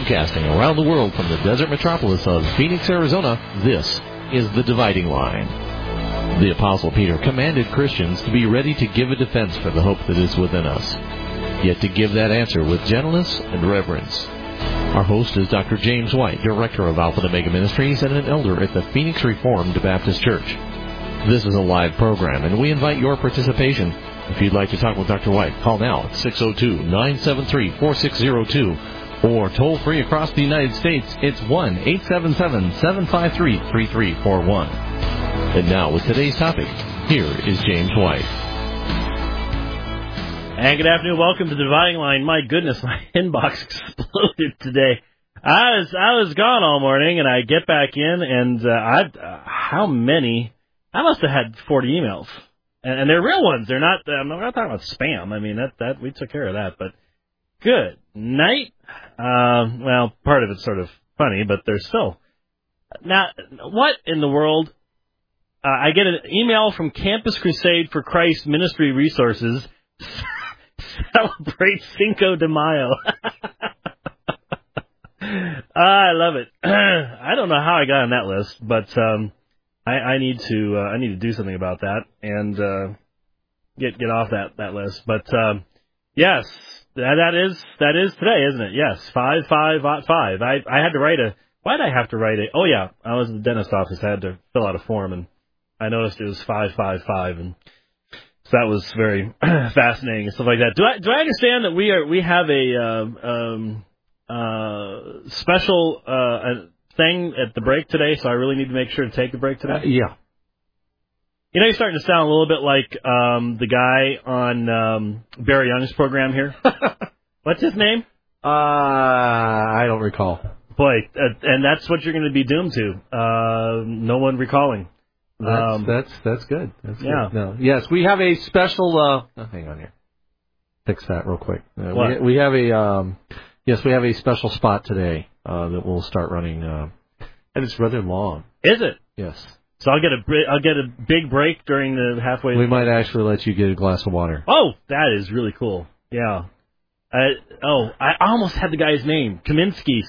Broadcasting around the world from the desert metropolis of Phoenix, Arizona, this is The Dividing Line. The Apostle Peter commanded Christians to be ready to give a defense for the hope that is within us, yet to give that answer with gentleness and reverence. Our host is Dr. James White, Director of Alpha and Omega Ministries and an elder at the Phoenix Reformed Baptist Church. This is a live program, and we invite your participation. If you'd like to talk with Dr. White, call now at 602-973-4602. Or toll-free across the United States, it's 1-877-753-3341. And now, with today's topic, here is James White. And good afternoon. Welcome to the Dividing Line. My goodness, my inbox exploded today. I was gone all morning, and I get back in, and how many? I must have had 40 emails, and they're real ones. They're not. I'm not talking about spam. I mean that we took care of that. But good night. Well, part of it's sort of funny, but there's still. Now, what in the world? I get an email from Campus Crusade for Christ Ministry Resources. Celebrate Cinco de Mayo. I love it. I don't know how I got on that list, but I need to do something about that and get off that list. But yes. That is today, isn't it? Yes, 5505. I had to write why did I have to write it? Oh, yeah, I was at the dentist office. I had to fill out a form, and I noticed it was 555, and so that was very fascinating and stuff like that. Do I understand that we have a special thing at the break today, so I really need to make sure to take the break today? Yeah. You know, you're starting to sound a little bit like the guy on Barry Young's program here. What's his name? I don't recall. Boy, and that's what you're going to be doomed to. No one recalling. That's good. That's yeah. Good. No. Yes, we have a special. Hang on here. Fix that real quick. What? We have a. Yes, we have a special spot today that we'll start running, and it's rather long. Is it? Yes. So I'll get a big break during the halfway. We might actually let you get a glass of water. Oh, that is really cool. Yeah. I almost had the guy's name. Kaminsky.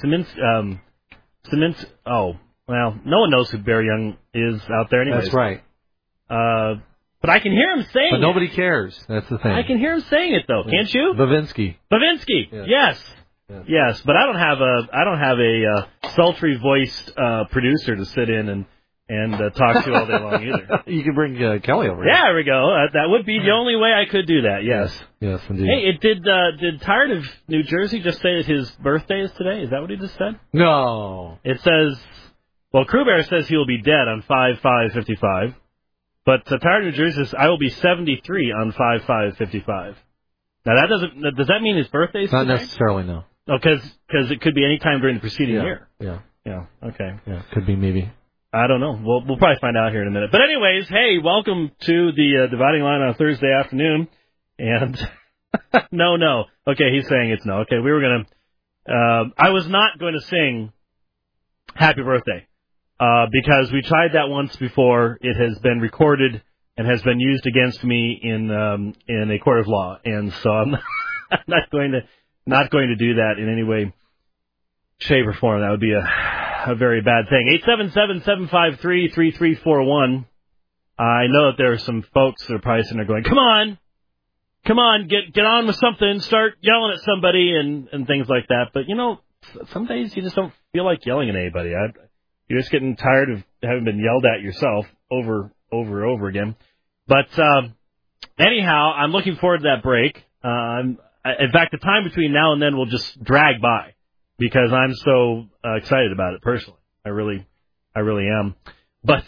Oh, well, no one knows who Barry Young is out there anyway. That's right. But I can hear him saying it. But nobody cares. That's the thing. I can hear him saying it though. Can't you? Bavinsky. Yes. Yes, but I don't have a sultry voiced producer to sit in and talk to all day long either. You can bring Kelly over here. Yeah, there we go. That would be the only way I could do that, yes. Yes, indeed. Hey, did Tired of New Jersey just say that his birthday is today? Is that what he just said? No. It says, well, Crew Bear says he will be dead on 5/5/55, but Tired of New Jersey says, I will be 73 on 5/5/55. Now, does that mean his birthday is today? Not necessarily, no. Oh, because it could be any time during the preceding year. Yeah, okay. Yeah, could be maybe. I don't know. We'll probably find out here in a minute. But anyways, hey, welcome to the Dividing Line on a Thursday afternoon. And no. Okay, he's saying it's no. Okay, we were going to I was not going to sing Happy Birthday because we tried that once before. It has been recorded and has been used against me in a court of law. And so I'm not going to do that in any way, shape, or form. That would be a very bad thing. 877-753-3341. I know that there are some folks that are probably sitting there going, come on, get on with something, start yelling at somebody and things like that. But, you know, some days you just don't feel like yelling at anybody. You're just getting tired of having been yelled at yourself over again. But anyhow, I'm looking forward to that break. In fact, the time between now and then will just drag by because I'm so excited about it personally. I really am. But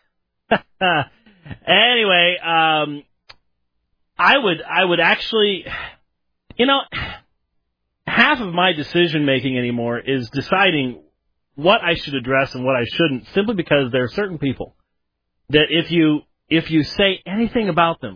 anyway, I would actually, you know, half of my decision making anymore is deciding what I should address and what I shouldn't, simply because there are certain people that if you say anything about them,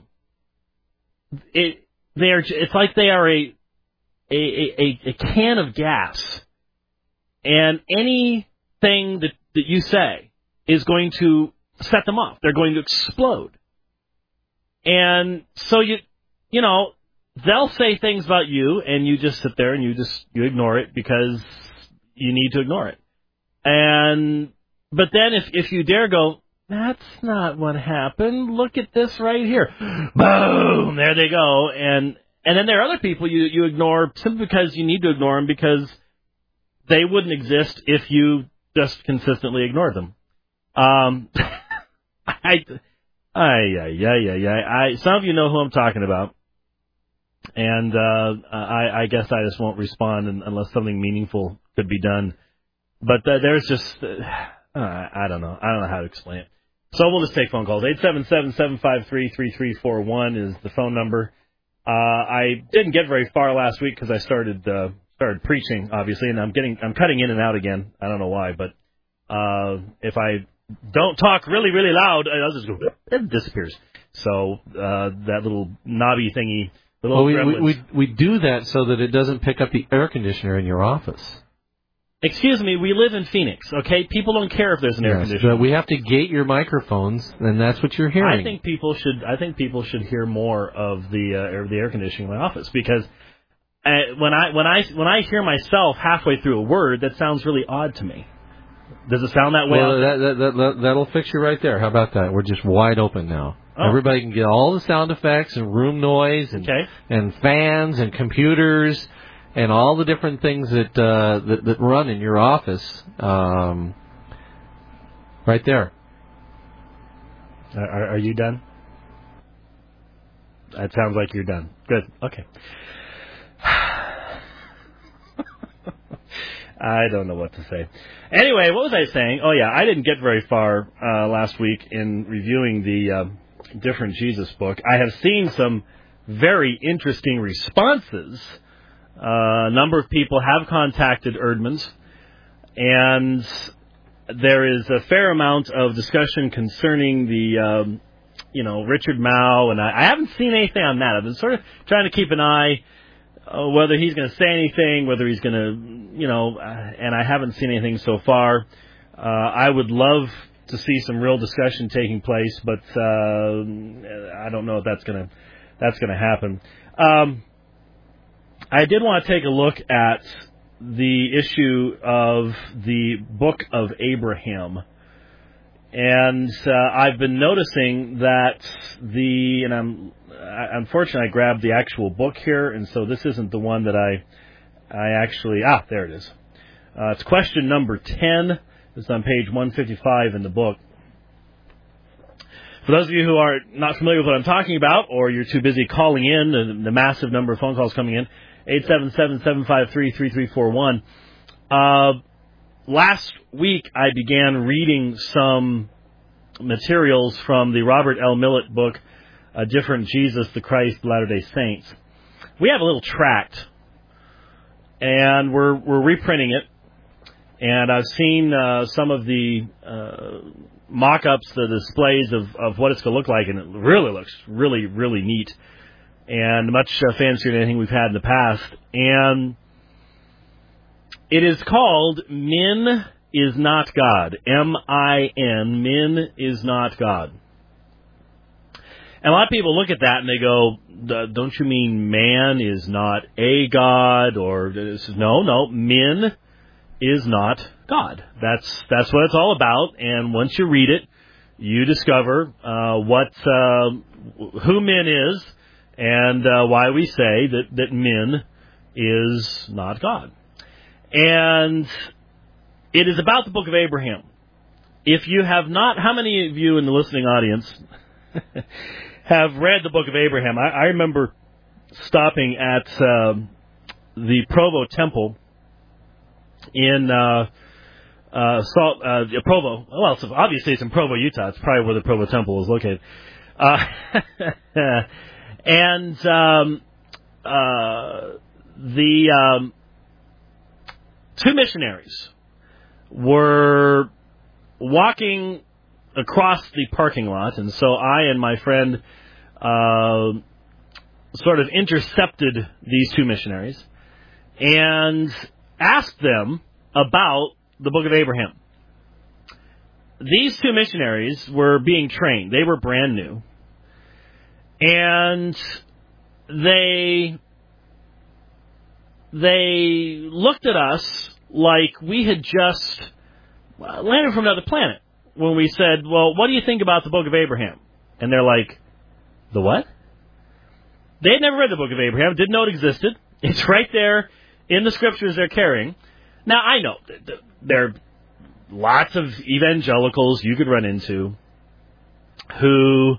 it's like they are a can of gas, and anything that you say is going to set them off. They're going to explode. And so you know, they'll say things about you, and you just sit there and you ignore it because you need to ignore it. But then if you dare go, that's not what happened. Look at this right here. Boom! There they go. And then there are other people you ignore simply because you need to ignore them because they wouldn't exist if you just consistently ignored them. Some of you know who I'm talking about. And I guess I just won't respond unless something meaningful could be done. But there's just, I don't know. I don't know how to explain it. So we'll just take phone calls. 877-753-3341 is the phone number. I didn't get very far last week because I started preaching, obviously, and I'm cutting in and out again. I don't know why, but if I don't talk really, really loud, I'll just go, it disappears. So that little knobby thingy. We do that so that it doesn't pick up the air conditioner in your office. Excuse me, we live in Phoenix, okay? People don't care if there's an air conditioner. But we have to gate your microphones, and that's what you're hearing. I think people should hear more of the air conditioning in my office because when I hear myself halfway through a word, that sounds really odd to me. Does it sound that way? Well, that'll fix you right there. How about that? We're just wide open now. Oh. Everybody can get all the sound effects and room noise and fans and computers and all the different things that run in your office right there. Are you done? That sounds like you're done. Good. Okay. I don't know what to say. Anyway, what was I saying? Oh, yeah, I didn't get very far last week in reviewing the Different Jesus book. I have seen some very interesting responses. A number of people have contacted Erdman's, and there is a fair amount of discussion concerning the, Richard Mao, and I haven't seen anything on that. I've been sort of trying to keep an eye whether he's going to say anything, whether he's going to, and I haven't seen anything so far. I would love to see some real discussion taking place, but I don't know if that's going to happen. I did want to take a look at the issue of the Book of Abraham. And I've been noticing that unfortunately I grabbed the actual book here, and so this isn't the one that I actually, there it is. It's question number 10. It's on page 155 in the book. For those of you who are not familiar with what I'm talking about, or you're too busy calling in, the massive number of phone calls coming in, 877-753-3341. Last week I began reading some materials from the Robert L. Millett book, A Different Jesus, the Christ, Latter-day Saints. We have a little tract, and we're reprinting it. And I've seen some of the mock-ups, the displays of what it's going to look like, and it really looks really, really neat and much fancier than anything we've had in the past. And it is called Min is Not God. M-I-N, Min is Not God. And a lot of people look at that and they go, don't you mean man is not a God? Or, no, Min is not God. That's what it's all about. And once you read it, you discover who Min is and why we say that Min is not God. And it is about the Book of Abraham. If you have not, how many of you in the listening audience have read the Book of Abraham? I remember stopping at the Provo Temple in Provo. Well, obviously it's in Provo, Utah. It's probably where the Provo Temple is located. And the two missionaries were walking across the parking lot, and so I and my friend sort of intercepted these two missionaries and asked them about the Book of Abraham. These two missionaries were being trained. They were brand new. And they looked at us like we had just landed from another planet when we said, well, what do you think about the Book of Abraham? And they're like, the what? They had never read the Book of Abraham, didn't know it existed. It's right there in the scriptures they're carrying. Now, I know there are lots of evangelicals you could run into who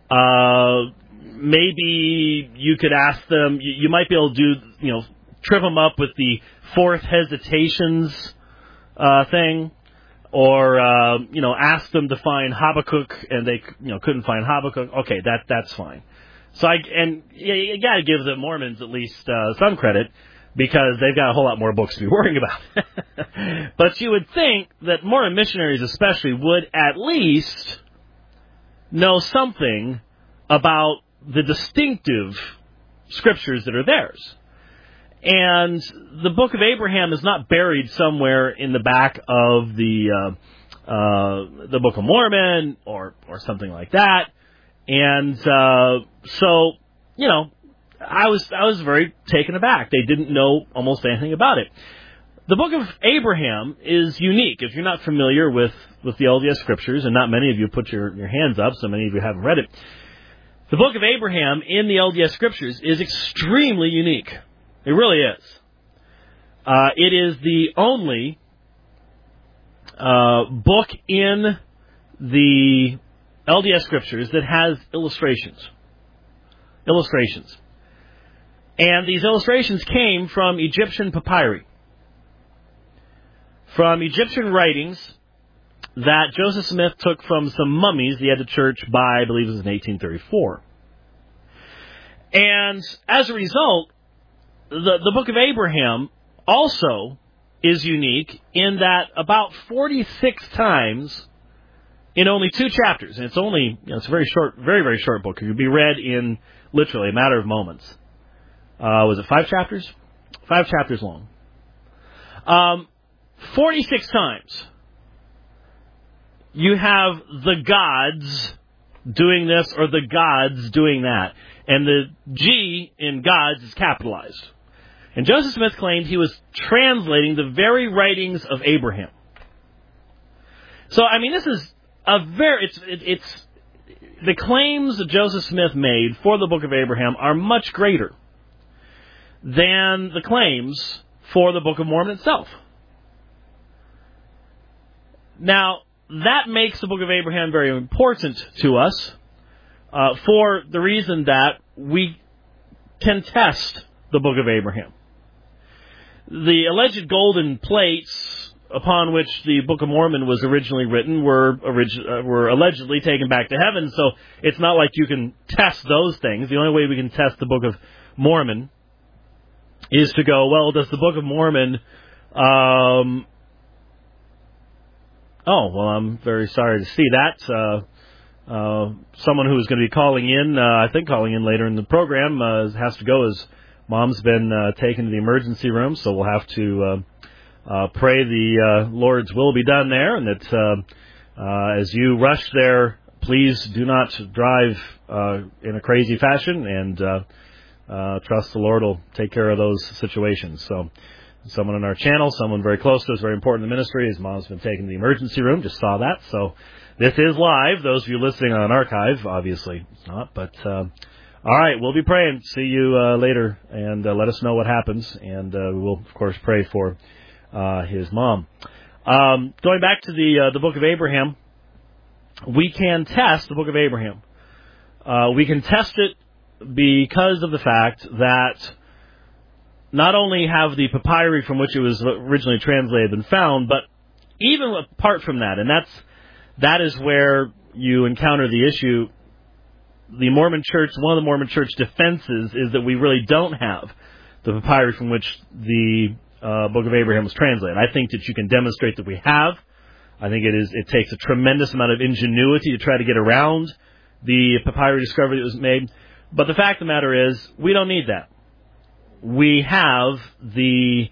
maybe you could ask them, you might be able to do, trip them up with the fourth hesitations thing, or ask them to find Habakkuk, and they couldn't find Habakkuk. Okay, that's fine. So you got to give the Mormons at least some credit, because they've got a whole lot more books to be worrying about. But you would think that Mormon missionaries especially would at least know something about the distinctive scriptures that are theirs. And the Book of Abraham is not buried somewhere in the back of the Book of Mormon or something like that. And so, I was very taken aback. They didn't know almost anything about it. The Book of Abraham is unique. If you're not familiar with the LDS Scriptures, and not many of you put your hands up, so many of you haven't read it, the Book of Abraham in the LDS Scriptures is extremely unique. It really is. It is the only book in the LDS Scriptures that has illustrations. And these illustrations came from Egyptian papyri, from Egyptian writings that Joseph Smith took from some mummies he had to church by, I believe it was in 1834. And as a result, the Book of Abraham also is unique in that about 46 times in only 2 chapters, and it's a very short, very, very short book. It could be read in literally a matter of moments. Was it 5 chapters? 5 chapters long. 46 times you have the gods doing this or the gods doing that. And the G in gods is capitalized. And Joseph Smith claimed he was translating the very writings of Abraham. So, this is it's the claims that Joseph Smith made for the Book of Abraham are much greater than the claims for the Book of Mormon itself. Now, that makes the Book of Abraham very important to us for the reason that we can test the Book of Abraham. The alleged golden plates upon which the Book of Mormon was originally written were allegedly taken back to heaven, so it's not like you can test those things. The only way we can test the Book of Mormon is to go, well, does the Book of Mormon... I'm very sorry to see that. Someone who is going to be calling in later in the program, has to go as Mom's been taken to the emergency room, so we'll have to pray the Lord's will be done there, and that as you rush there, please do not drive in a crazy fashion, and trust the Lord will take care of those situations. So someone on our channel, someone very close to us, very important in the ministry, his mom's been taken to the emergency room, just saw that. So this is live. Those of you listening on an archive, obviously it's not, but all right, we'll be praying. See you later, and let us know what happens, and we will, of course, pray for his mom. Going back to the Book of Abraham, we can test the Book of Abraham. We can test it because of the fact that not only have the papyri from which it was originally translated been found, but even apart from that, and that is where you encounter the issue. The Mormon Church, one of the Mormon Church defenses is that we really don't have the papyri from which the Book of Abraham was translated. I think that you can demonstrate that we have. I think it takes a tremendous amount of ingenuity to try to get around the papyri discovery that was made. But the fact of the matter is, we don't need that. We have the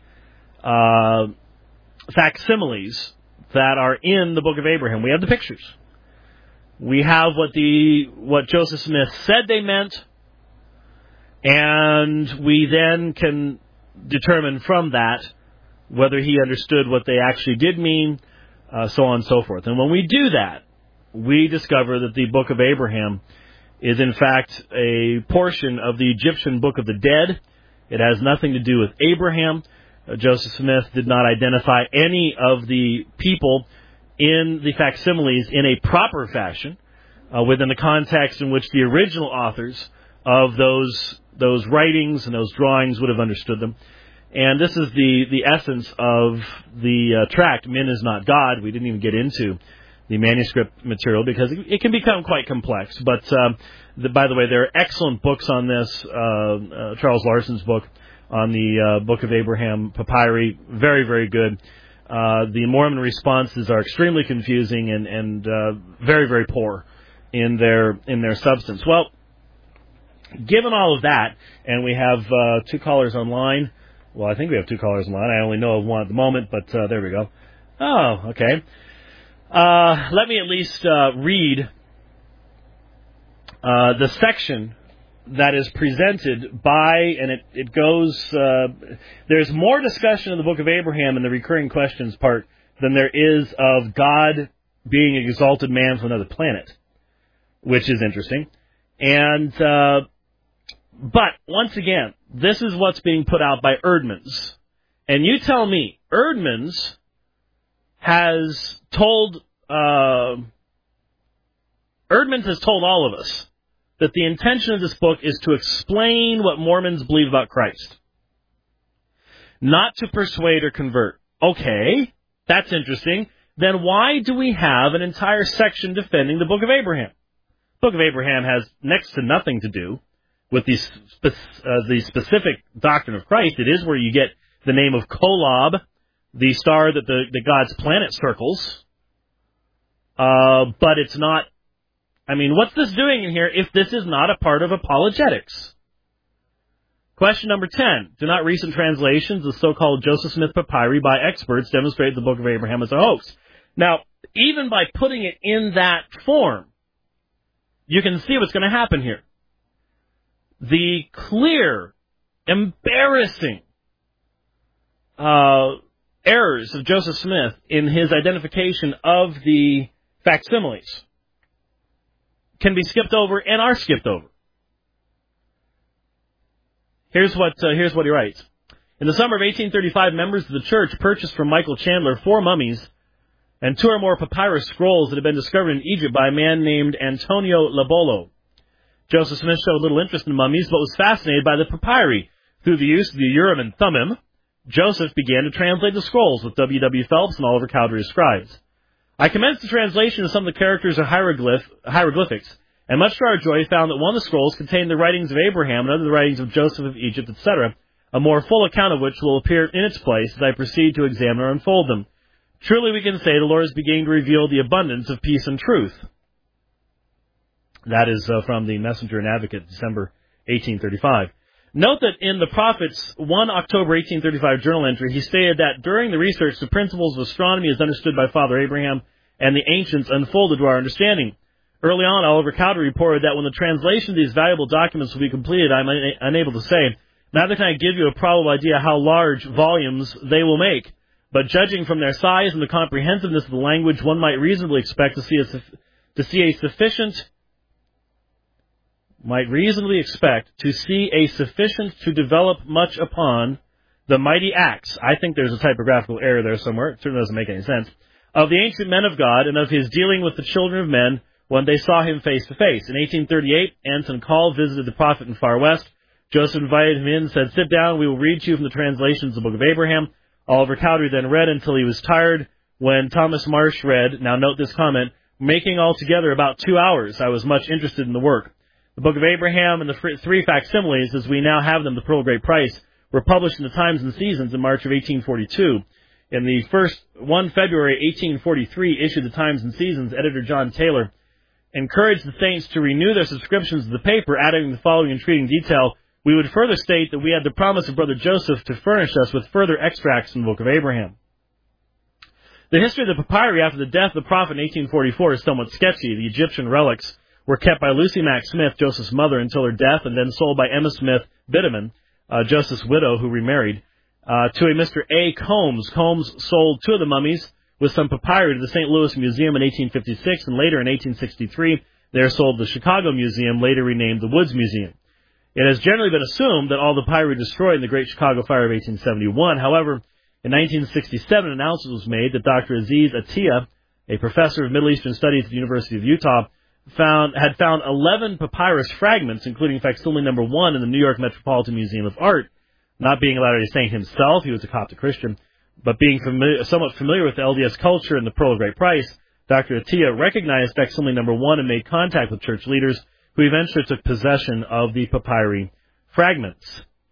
facsimiles that are in the Book of Abraham. We have the pictures. We have what Joseph Smith said they meant, and we then can determine from that whether he understood what they actually did mean, so on and so forth. And when we do that, we discover that the Book of Abraham is in fact a portion of the Egyptian Book of the Dead. It has nothing to do with Abraham. Joseph Smith did not identify any of the people in the facsimiles in a proper fashion, within the context in which the original authors of those writings and those drawings would have understood them. And this is the essence of the tract, Min is Not God. We didn't even get into the manuscript material because it can become quite complex. But, by the way, there are excellent books on this. Charles Larson's book on the Book of Abraham papyri, very, very good. The Mormon responses are extremely confusing and very, very poor in their substance. Well, given all of that, and we have two callers online. Well, I think we have two callers online. I only know of one at the moment, but there we go. Oh, okay. Let me at least read the section that is presented by, and it goes, there's more discussion in the Book of Abraham in the recurring questions part than there is of God being an exalted man from another planet, which is interesting. And, but, once again, this is what's being put out by Erdman's. And you tell me, Erdman's has told all of us that the intention of this book is to explain what Mormons believe about Christ, not to persuade or convert. Okay, that's interesting. Then why do we have an entire section defending the Book of Abraham? The Book of Abraham has next to nothing to do with the specific doctrine of Christ. It is where you get the name of Kolob, the star that the God's planet circles. But it's not. I mean, what's this doing in here if this is not a part of apologetics? Question number 10. Do not recent translations of so-called Joseph Smith papyri by experts demonstrate the Book of Abraham as a hoax? Now, even by putting it in that form, you can see what's going to happen here. The clear, embarrassing errors of Joseph Smith in his identification of the facsimiles can be skipped over and are skipped over. Here's what he writes. In the summer of 1835, members of the church purchased from Michael Chandler 4 mummies and 2 or more papyrus scrolls that had been discovered in Egypt by a man named Antonio Labolo. Joseph Smith showed little interest in mummies, but was fascinated by the papyri. Through the use of the Urim and Thummim, Joseph began to translate the scrolls with W. W. Phelps and Oliver Cowdery as scribes. I commenced the translation of some of the characters of hieroglyphics, and much to our joy found that one of the scrolls contained the writings of Abraham and other the writings of Joseph of Egypt, etc., a more full account of which will appear in its place as I proceed to examine or unfold them. Truly we can say the Lord is beginning to reveal the abundance of peace and truth. That is from the Messenger and Advocate, December 1835. Note that in the Prophet's 1 October 1835 journal entry, he stated that during the research, the principles of astronomy as understood by Father Abraham and the ancients unfolded to our understanding. Early on, Oliver Cowdery reported that when the translation of these valuable documents will be completed, I'm unable to say. Neither can I give you a probable idea how large volumes they will make, but judging from their size and the comprehensiveness of the language, one might reasonably expect to see a sufficient to develop much upon the mighty acts. I think there's a typographical error there somewhere. It certainly doesn't make any sense. Of the ancient men of God and of his dealing with the children of men when they saw him face to face. In 1838, Anton Call visited the prophet in Far West. Joseph invited him in and said, "Sit down, we will read to you from the translations of the Book of Abraham." Oliver Cowdery then read until he was tired. When Thomas Marsh read, now note this comment, making altogether about 2 hours, I was much interested in the work. The Book of Abraham and the 3 facsimiles, as we now have them, the pearl of great price, were published in the Times and Seasons in March of 1842. In the first 1 February 1843 issue of the Times and Seasons, editor John Taylor encouraged the saints to renew their subscriptions to the paper, adding the following intriguing detail. We would further state that we had the promise of Brother Joseph to furnish us with further extracts from the Book of Abraham. The history of the papyri after the death of the prophet in 1844 is somewhat sketchy. The Egyptian relics were kept by Lucy Mack Smith, Joseph's mother, until her death, and then sold by Emma Smith Bideman, Joseph's widow, who remarried. to a Mr. A. Combs. Combs sold 2 of the mummies with some papyri to the St. Louis Museum in 1856, and later in 1863, they are sold to the Chicago Museum, later renamed the Woods Museum. It has generally been assumed that all the papyri destroyed in the Great Chicago Fire of 1871. However, in 1967, an announcement was made that Dr. Aziz Atiyah, a professor of Middle Eastern Studies at the University of Utah, had found 11 papyrus fragments, including facsimile number 1 in the New York Metropolitan Museum of Art. Not being a Latter-day Saint himself, he was a Coptic Christian, but being somewhat familiar with the LDS culture and the Pearl of Great Price, Dr. Atiyah recognized facsimile number 1 and made contact with church leaders, who eventually took possession of the papyri fragments.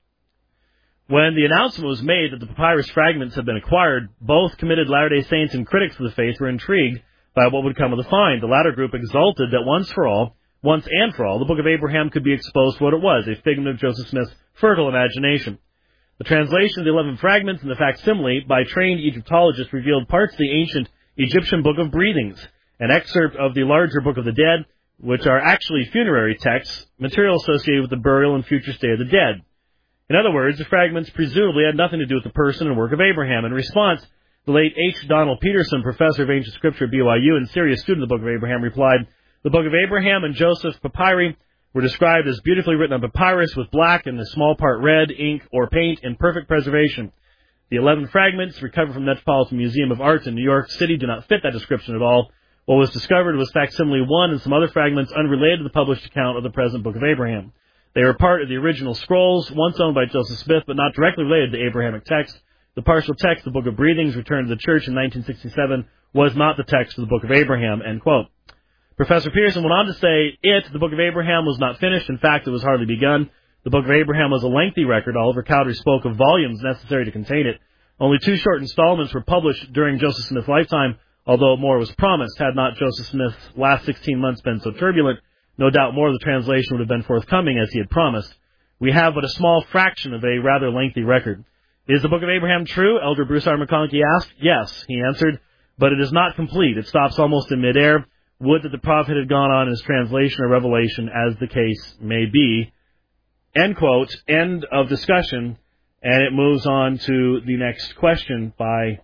When the announcement was made that the papyrus fragments had been acquired, both committed Latter-day Saints and critics of the faith were intrigued by what would come of the find. The latter group exulted that once and for all, the Book of Abraham could be exposed for what it was, a figment of Joseph Smith's fertile imagination. The translation of the 11 fragments and the facsimile by trained Egyptologists revealed parts of the ancient Egyptian Book of Breathings, an excerpt of the larger Book of the Dead, which are actually funerary texts, material associated with the burial and future state of the dead. In other words, the fragments presumably had nothing to do with the person and work of Abraham. In response, the late H. Donald Peterson, professor of ancient scripture at BYU and serious student of the Book of Abraham, replied, "The Book of Abraham and Joseph's papyri were described as beautifully written on papyrus with black and a small part red ink or paint in perfect preservation. The 11 fragments recovered from the Metropolitan Museum of Art in New York City do not fit that description at all. What was discovered was facsimile 1 and some other fragments unrelated to the published account of the present Book of Abraham. They were part of the original scrolls, once owned by Joseph Smith, but not directly related to the Abrahamic text. The partial text of the Book of Breathings returned to the church in 1967 was not the text of the Book of Abraham," end quote. Professor Pearson went on to say, the Book of Abraham, was not finished. In fact, it was hardly begun. The Book of Abraham was a lengthy record. Oliver Cowdery spoke of volumes necessary to contain it. Only 2 short installments were published during Joseph Smith's lifetime, although more was promised. Had not Joseph Smith's last 16 months been so turbulent, no doubt more of the translation would have been forthcoming as he had promised. We have but a small fraction of a rather lengthy record. Is the Book of Abraham true? Elder Bruce R. McConkie asked. Yes, he answered, but it is not complete. It stops almost in midair. Would that the prophet had gone on in his translation or revelation, as the case may be. End quote. End of discussion. And it moves on to the next question by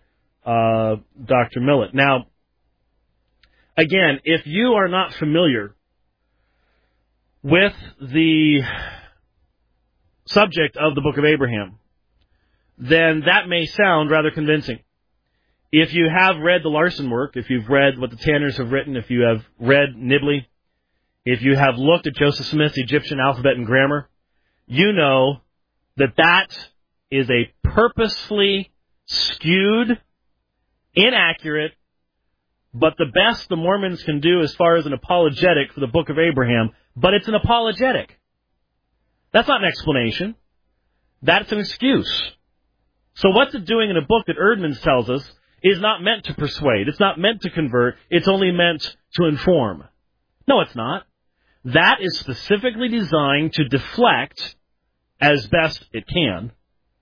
Dr. Millett. Now, again, if you are not familiar with the subject of the Book of Abraham, then that may sound rather convincing. If you have read the Larson work, if you've read what the Tanners have written, if you have read Nibley, if you have looked at Joseph Smith's Egyptian alphabet and grammar, you know that that is a purposefully skewed, inaccurate, but the best the Mormons can do as far as an apologetic for the Book of Abraham, but it's an apologetic. That's not an explanation. That's an excuse. So what's it doing in a book that Erdman's tells us is not meant to persuade. It's not meant to convert. It's only meant to inform. No, it's not. That is specifically designed to deflect, as best it can,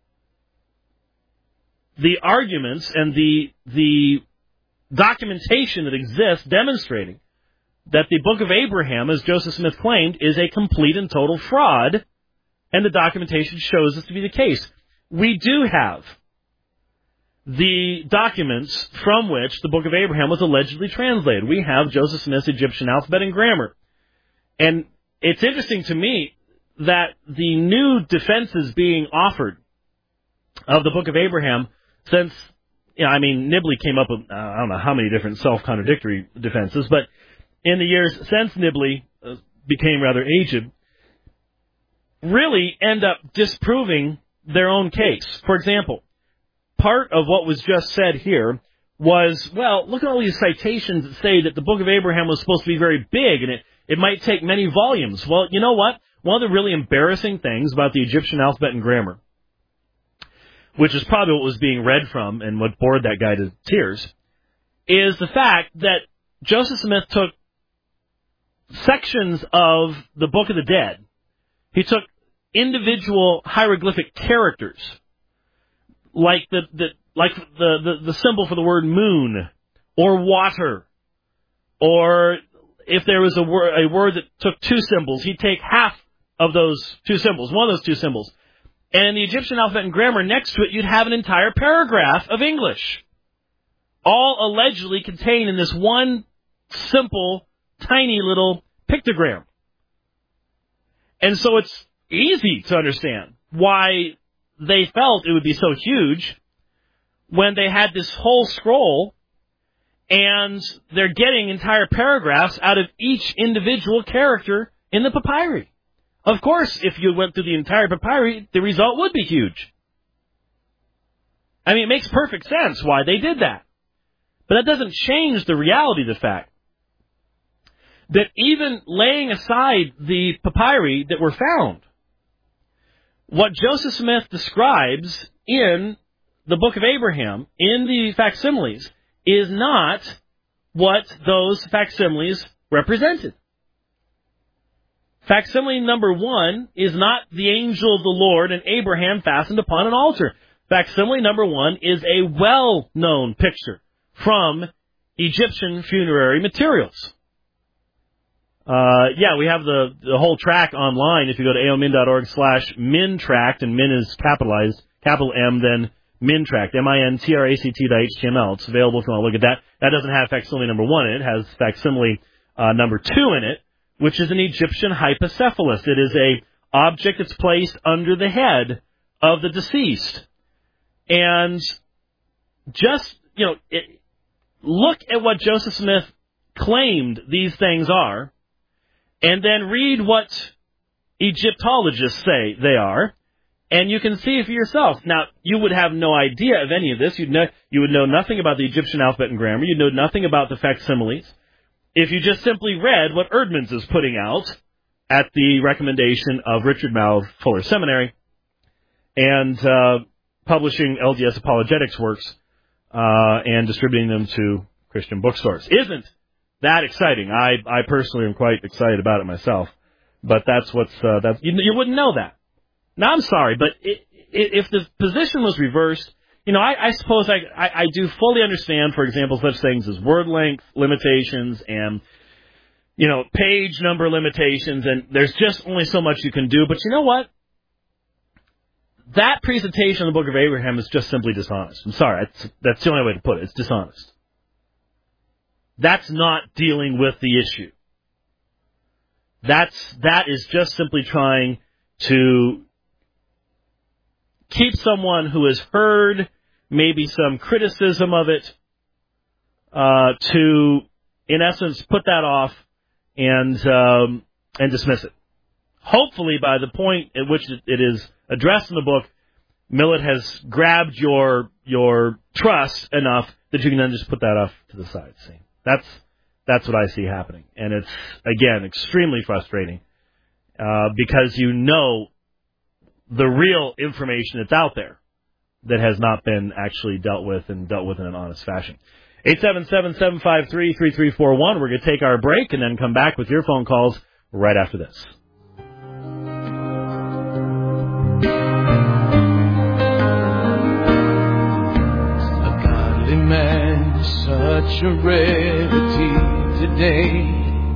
the arguments and the documentation that exists demonstrating that the Book of Abraham, as Joseph Smith claimed, is a complete and total fraud, and the documentation shows this to be the case. We do have the documents from which the Book of Abraham was allegedly translated. We have Joseph Smith's Egyptian alphabet and grammar. And it's interesting to me that the new defenses being offered of the Book of Abraham, since, Nibley came up with, I don't know how many different self-contradictory defenses, but in the years since Nibley became rather aged, really end up disproving their own case. For example, part of what was just said here was, well, look at all these citations that say that the Book of Abraham was supposed to be very big and it might take many volumes. Well, you know what? One of the really embarrassing things about the Egyptian alphabet and grammar, which is probably what was being read from and what bored that guy to tears, is the fact that Joseph Smith took sections of the Book of the Dead. He took individual hieroglyphic characters, like the symbol for the word moon, or water, or if there was a word that took 2 symbols, he'd take half of those 2 symbols, one of those 2 symbols, And the Egyptian alphabet and grammar next to it, you'd have an entire paragraph of English, all allegedly contained in this one simple, tiny little pictogram. And so it's easy to understand why they felt it would be so huge when they had this whole scroll and they're getting entire paragraphs out of each individual character in the papyri. Of course, if you went through the entire papyri, the result would be huge. I mean, it makes perfect sense why they did that. But that doesn't change the reality of the fact that even laying aside the papyri that were found, what Joseph Smith describes in the Book of Abraham, in the facsimiles, is not what those facsimiles represented. Facsimile number 1 is not the angel of the Lord and Abraham fastened upon an altar. Facsimile number 1 is a well-known picture from Egyptian funerary materials. We have the whole track online. If you go to aomin.org/mintract, and min is capitalized, capital M, then mintract, mintract.html. It's available if you want to look at that. That doesn't have facsimile number 1 in it. It has facsimile number 2 in it, which is an Egyptian hypocephalus. It is a object that's placed under the head of the deceased. And just, look at what Joseph Smith claimed these things are, and then read what Egyptologists say they are, and you can see for yourself. Now, you would have no idea of any of this. You would know nothing about the Egyptian alphabet and grammar. You'd know nothing about the facsimiles if you just simply read what Erdman's is putting out at the recommendation of Richard Mouw Fuller Seminary and publishing LDS apologetics works and distributing them to Christian bookstores. Isn't that exciting? I personally am quite excited about it myself. But that's you wouldn't know that. Now, I'm sorry, but if the position was reversed, I suppose I do fully understand, for example, such things as word length limitations and, page number limitations, and there's just only so much you can do. But you know what? That presentation of the Book of Abraham is just simply dishonest. I'm sorry. That's the only way to put it. It's dishonest. That's not dealing with the issue. That is just simply trying to keep someone who has heard maybe some criticism of it to, in essence, put that off and dismiss it. Hopefully, by the point at which it is addressed in the book, Millet has grabbed your trust enough that you can then just put that off to the side. See, that's what I see happening, and it's again extremely frustrating because the real information that's out there that has not been actually dealt with in an honest fashion. 877-753-3341. We're going to take our break and then come back with your phone calls right after this. A godly man is such a rarity today.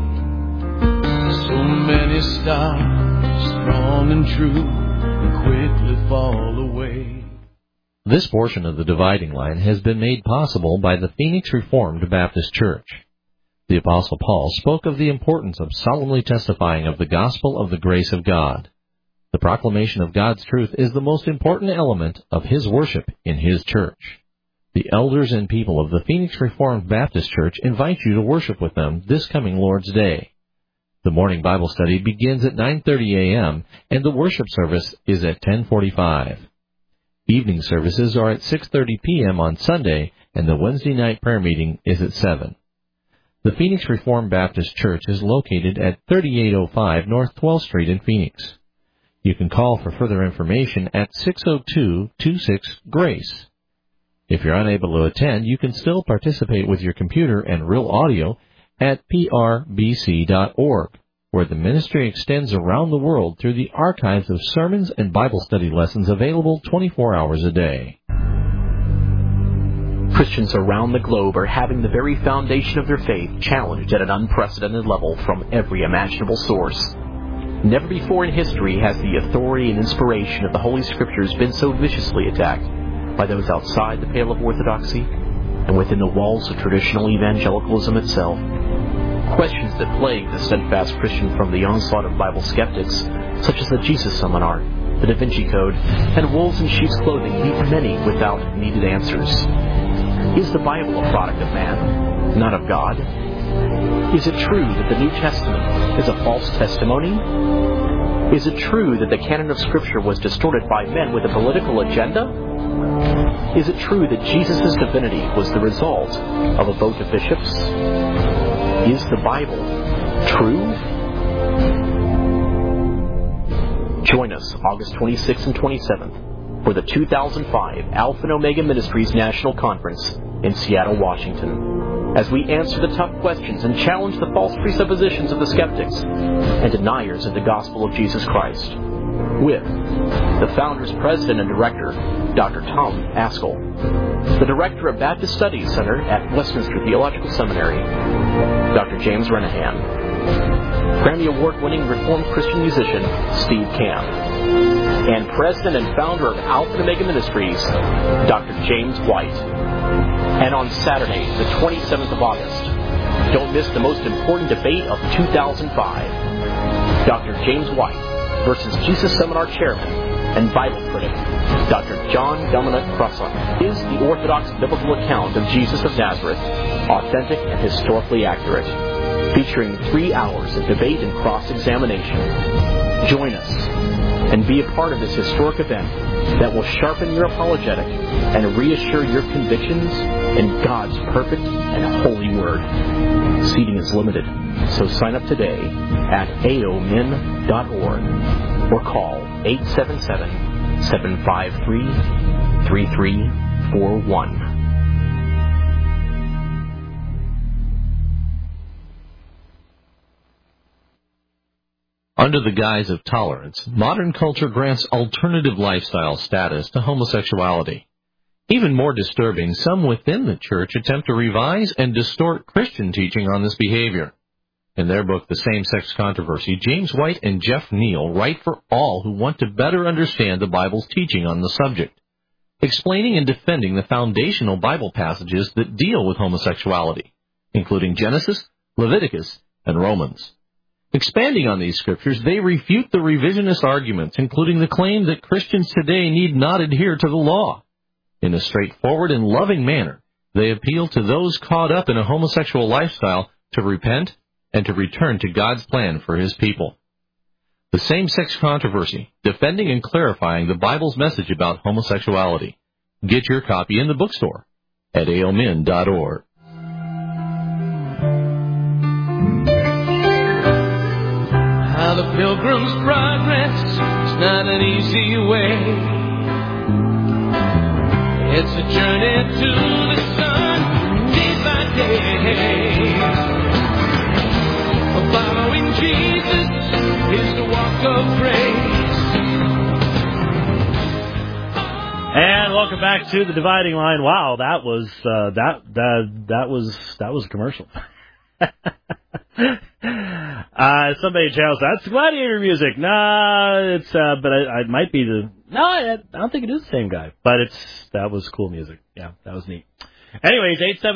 So many stars, strong and true, quickly fall away. This portion of the Dividing Line has been made possible by the Phoenix Reformed Baptist Church. The Apostle Paul spoke of the importance of solemnly testifying of the gospel of the grace of God. The proclamation of God's truth is the most important element of his worship in his church. The elders and people of the Phoenix Reformed Baptist Church invite you to worship with them this coming Lord's Day. The morning Bible study begins at 9:30 a.m., and the worship service is at 10:45. Evening services are at 6:30 p.m. on Sunday, and the Wednesday night prayer meeting is at 7. The Phoenix Reformed Baptist Church is located at 3805 North 12th Street in Phoenix. You can call for further information at 602-26-GRACE. If you're unable to attend, you can still participate with your computer and real audio at prbc.org, where the ministry extends around the world through the archives of sermons and Bible study lessons available 24 hours a day. Christians around the globe are having the very foundation of their faith challenged at an unprecedented level from every imaginable source. Never before in history has the authority and inspiration of the Holy Scriptures been so viciously attacked by those outside the pale of orthodoxy and within the walls of traditional evangelicalism itself. Questions that plague the steadfast Christian from the onslaught of Bible skeptics, such as the Jesus Seminar, the Da Vinci Code, and wolves in sheep's clothing, leave many without needed answers. Is the Bible a product of man, not of God? Is it true that the New Testament is a false testimony? Is it true that the canon of Scripture was distorted by men with a political agenda? Is it true that Jesus' divinity was the result of a vote of bishops? Is the Bible true? Join us August 26th and 27th for the 2005 Alpha and Omega Ministries National Conference in Seattle, Washington, as we answer the tough questions and challenge the false presuppositions of the skeptics and deniers of the gospel of Jesus Christ, with the Founders President and Director, Dr. Tom Ascol, the Director of Baptist Studies Center at Westminster Theological Seminary, Dr. James Renahan, Grammy Award-winning Reformed Christian musician Steve Camp, and President and Founder of Alpha and Omega Ministries, Dr. James White. And on Saturday, the 27th of August, don't miss the most important debate of 2005, Dr. James White versus Jesus Seminar Chairman and Bible critic, Dr. John Dominic Crossan. Is the Orthodox biblical account of Jesus of Nazareth authentic and historically accurate? Featuring 3 hours of debate and cross-examination. Join us and be a part of this historic event that will sharpen your apologetic and reassure your convictions in God's perfect and holy Word. Seating is limited, so sign up today at aomin.org or call 877-753-3341. Under the guise of tolerance, modern culture grants alternative lifestyle status to homosexuality. Even more disturbing, some within the church attempt to revise and distort Christian teaching on this behavior. In their book, The Same-Sex Controversy, James White and Jeff Neal write for all who want to better understand the Bible's teaching on the subject, explaining and defending the foundational Bible passages that deal with homosexuality, including Genesis, Leviticus, and Romans. Expanding on these scriptures, they refute the revisionist arguments, including the claim that Christians today need not adhere to the law. In a straightforward and loving manner, they appeal to those caught up in a homosexual lifestyle to repent and to return to God's plan for His people. The Same-Sex Controversy, defending and clarifying the Bible's message about homosexuality. Get your copy in the bookstore at aomin.org. The Pilgrim's Progress is not an easy way. It's a journey to the sun, day by day. Following Jesus is the walk of grace. And welcome back to the Dividing Line. Wow, that was a commercial. Somebody tells that's Gladiator music. Nah, it's but it might be the I don't think it is the same guy. But that was cool music. Yeah, that was neat. Anyways,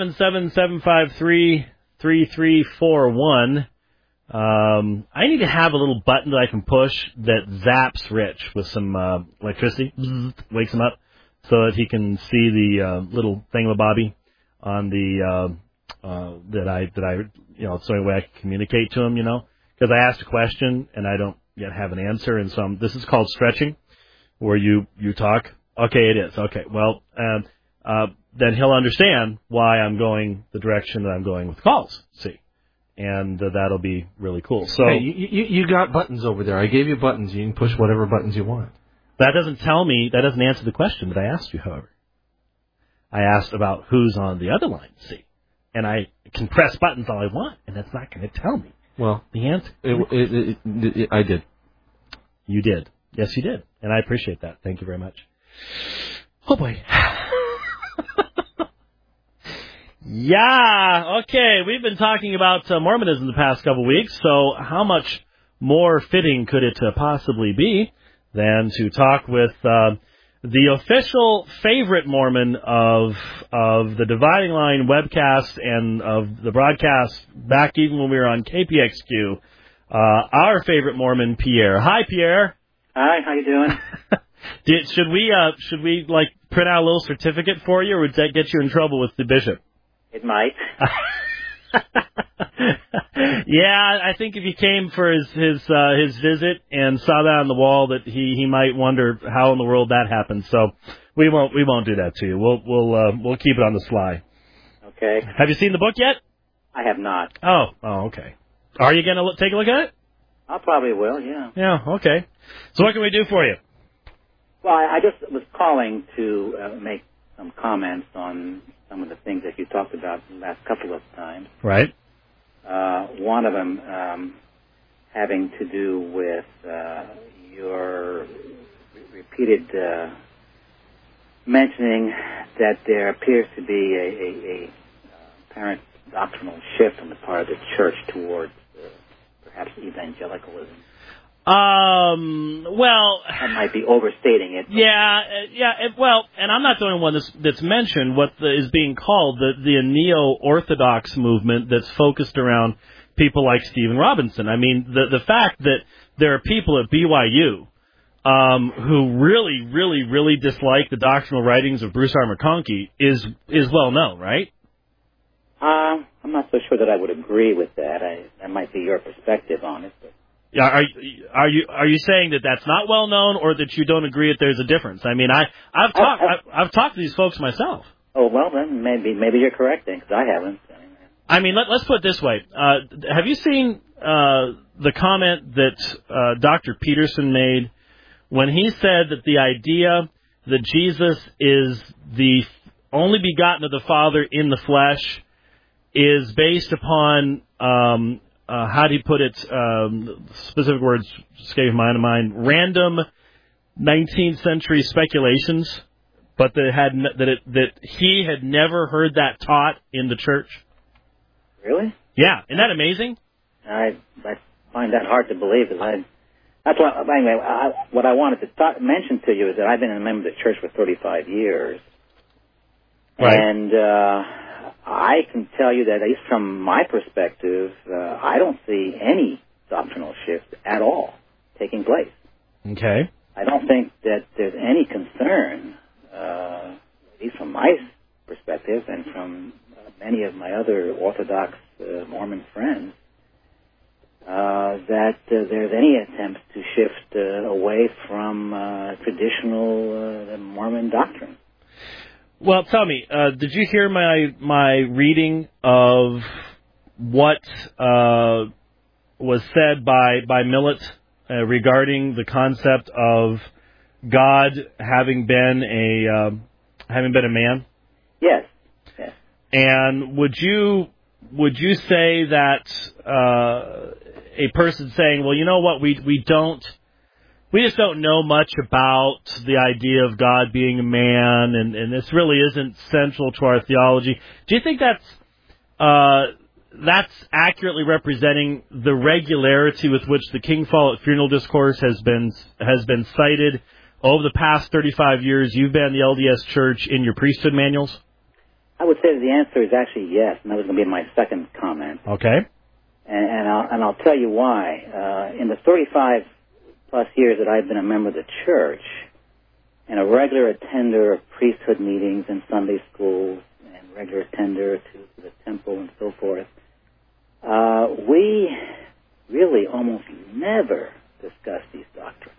877-753-3341. I need to have a little button that I can push that zaps Rich with some electricity, wakes him up, so that he can see the little thingamabobby on the that I it's the only way I can communicate to him, because I asked a question and I don't yet have an answer, and so this is called stretching, where you talk. Okay, it is. Okay, well, then he'll understand why I'm going the direction that I'm going with calls. See, and that'll be really cool. So hey, you got buttons over there. I gave you buttons. You can push whatever buttons you want. That doesn't answer the question that I asked you. However, I asked about who's on the other line. See. And I can press buttons all I want, and that's not going to tell me the answer. I did. You did. Yes, you did. And I appreciate that. Thank you very much. Oh, boy. Yeah. Okay. We've been talking about Mormonism the past couple of weeks, so how much more fitting could it possibly be than to talk with the official favorite Mormon of the Dividing Line webcast and of the broadcast back even when we were on KPXQ, our favorite Mormon, Pierre. Hi, Pierre. Hi, how you doing? Should we like print out a little certificate for you, or would that get you in trouble with the bishop? It might. Yeah, I think if he came for his visit and saw that on the wall, that he might wonder how in the world that happened. So we won't do that to you. We'll keep it on the sly. Okay. Have you seen the book yet? I have not. Oh, okay. Are you gonna take a look at it? I probably will. Yeah. Yeah. Okay. So what can we do for you? Well, I just was calling to make some comments on some of the things that you talked about the last couple of times. Right. One of them having to do with your repeated mentioning that there appears to be a apparent doctrinal shift on the part of the church towards perhaps evangelicalism. Well, I might be overstating it. Yeah. Well, and I'm not the only one that's mentioned what is being called the neo-orthodox movement that's focused around people like Stephen Robinson. I mean, the fact that there are people at BYU who really, really, really dislike the doctrinal writings of Bruce R. McConkie is well known, right? I'm not so sure that I would agree with that. That might be your perspective on it, but. Yeah, are you saying that that's not well known, or that you don't agree that there's a difference? I mean, I've talked to these folks myself. Oh well, then maybe you're correct then, because I haven't. I mean, let's put it this way: have you seen the comment that Dr. Peterson made when he said that the idea that Jesus is the only begotten of the Father in the flesh is based upon how do you put it? Specific words escape my mind. Random 19th century speculations, but that he had never heard that taught in the church. Really? Yeah, isn't that amazing? I find that hard to believe. That's what. Anyway, what I wanted to mention to you is that I've been a member of the church for 35 years, right. And I can tell you that, at least from my perspective, I don't see any doctrinal shift at all taking place. Okay. I don't think that there's any concern, at least from my perspective and from many of my other Orthodox Mormon friends, that there's any attempts to shift away from traditional Mormon doctrine. Well, tell me, did you hear my reading of what was said by Millet regarding the concept of God having been a man? Yes. And would you say that a person saying, well, you know what, we just don't know much about the idea of God being a man, and this really isn't central to our theology. Do you think that's accurately representing the regularity with which the King Follett Funeral Discourse has been cited over the past 35 years? You've been in the LDS Church in your priesthood manuals? I would say that the answer is actually yes, and that was going to be my second comment. Okay. And I'll tell you why. In the 35 plus years that I've been a member of the church and a regular attender of priesthood meetings and Sunday schools and regular attender to the temple and so forth, we really almost never discuss these doctrines.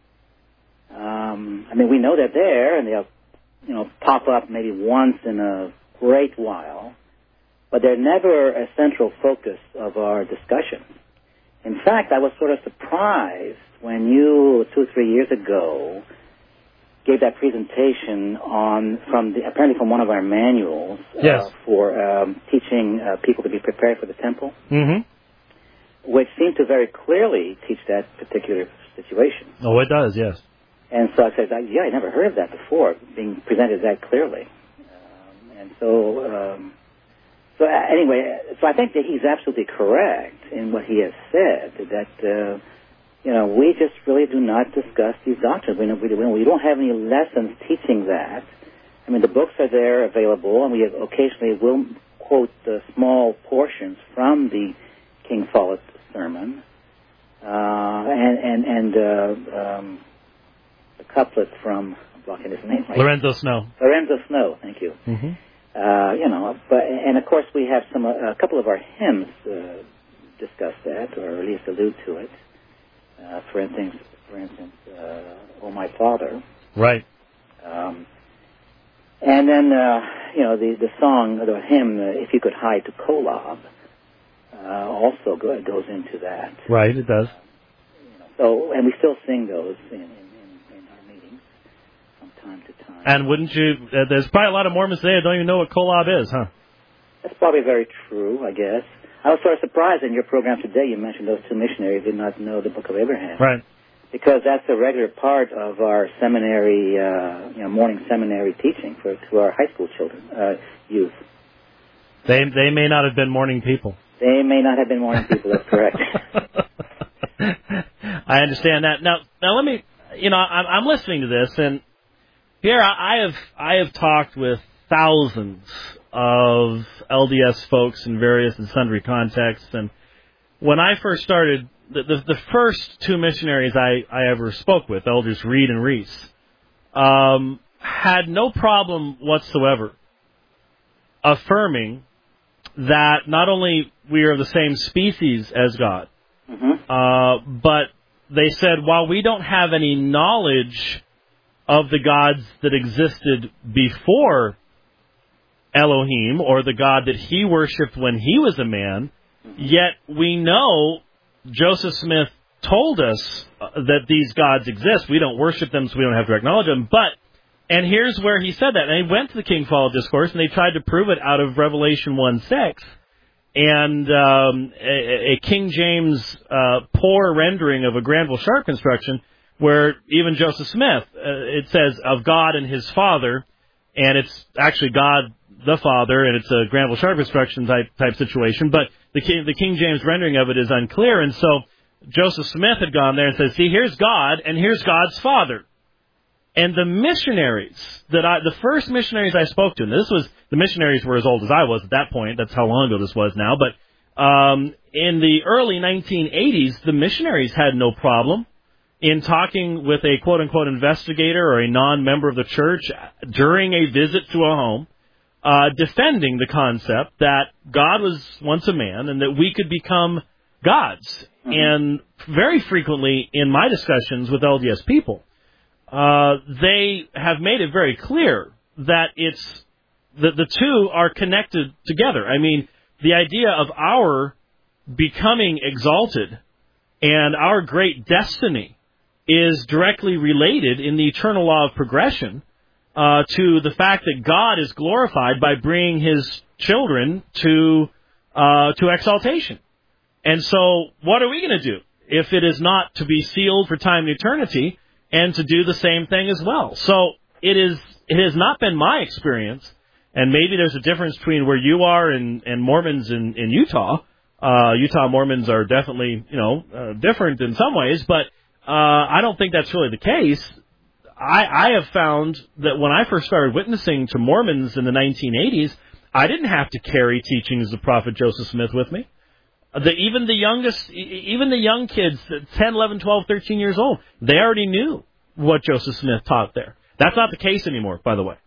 I mean, we know they're there, and they'll pop up maybe once in a great while, but they're never a central focus of our discussion. In fact, I was sort of surprised when you, 2 or 3 years ago, gave that presentation apparently from one of our manuals. Yes. For teaching people to be prepared for the temple. Mm-hmm. Which seemed to very clearly teach that particular situation. Oh, it does, yes. And so I said, I never heard of that before, being presented that clearly. And so So anyway, so I think that he's absolutely correct in what he has said, that, we just really do not discuss these doctrines. We don't have any lessons teaching that. I mean, the books are there available, and we occasionally will quote small portions from the King Follett sermon, and the couplet from, I'm blocking his name. Right? Lorenzo Snow. Lorenzo Snow, thank you. Mm-hmm. And of course we have a couple of our hymns discuss that, or at least allude to it. For instance, "Oh My Father." Right. And then the song, the hymn, "If You Could Hide to Kolob," also goes into that. Right, it does. So, and we still sing those in our meetings from time to time. And wouldn't you? There's probably a lot of Mormons today that don't even know what Kolob is, huh? That's probably very true, I guess. I was sort of surprised in your program today you mentioned those two missionaries did not know the Book of Abraham. Right. Because that's a regular part of our seminary, morning seminary teaching to our high school children, youth. They may not have been morning people. They may not have been morning people. That's correct. I understand that. Now let me. I'm listening to this, and here I have talked with thousands of LDS folks in various and sundry contexts, and when I first started, the first two missionaries I ever spoke with, Elders Reed and Reese, had no problem whatsoever affirming that not only we are the same species as God, mm-hmm. But they said, while we don't have any knowledge of the gods that existed before Elohim, or the God that he worshipped when he was a man, yet we know Joseph Smith told us that these gods exist. We don't worship them, so we don't have to acknowledge them. And here's where he said that. And he went to the King Follett Discourse, and they tried to prove it out of Revelation 1:6. And a King James poor rendering of a Granville Sharp construction, where even Joseph Smith, it says, of God and his Father, and it's actually God the Father, and it's a Granville Sharp construction type situation, but the King James rendering of it is unclear, and so Joseph Smith had gone there and said, see, here's God, and here's God's Father. And the missionaries the first missionaries I spoke to, and the missionaries were as old as I was at that point, that's how long ago this was now, but in the early 1980s, the missionaries had no problem in talking with a quote-unquote investigator or a non-member of the church during a visit to a home, defending the concept that God was once a man and that we could become gods. Mm-hmm. And very frequently in my discussions with LDS people, they have made it very clear that the two are connected together. I mean, the idea of our becoming exalted and our great destiny is directly related in the eternal law of progression to the fact that God is glorified by bringing his children to exaltation. And so what are we going to do if it is not to be sealed for time and eternity and to do the same thing as well? So it has not been my experience, and maybe there's a difference between where you are and Mormons in Utah. Utah Mormons are definitely, different in some ways, but I don't think that's really the case. I have found that when I first started witnessing to Mormons in the 1980s, I didn't have to carry teachings of Prophet Joseph Smith with me. Even the young kids, 10, 11, 12, 13 years old, they already knew what Joseph Smith taught there. That's not the case anymore, by the way.